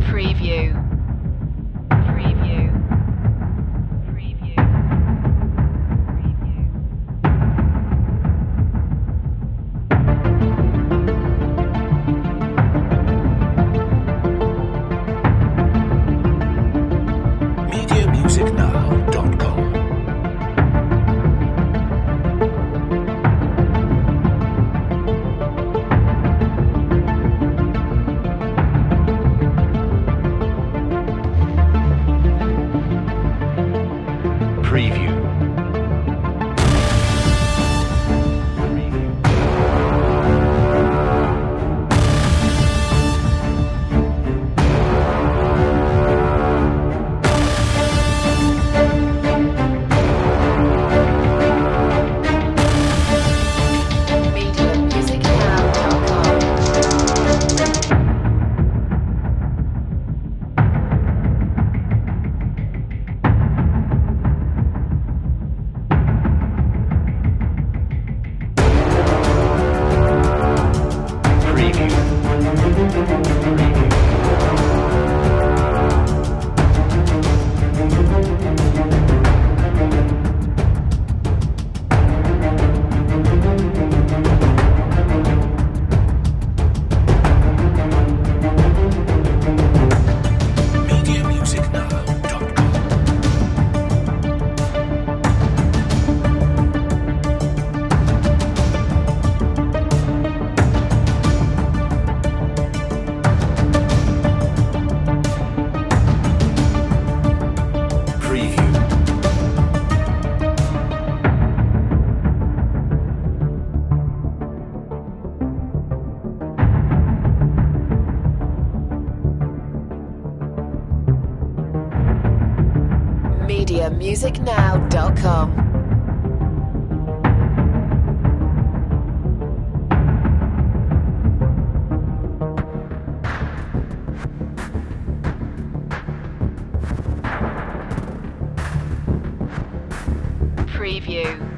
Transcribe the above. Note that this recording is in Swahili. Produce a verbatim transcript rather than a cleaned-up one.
Preview. Preview. Preview. Preview. media music now dot com Preview. media music now dot com. Preview. media music now dot com Preview. media music now dot com. Preview.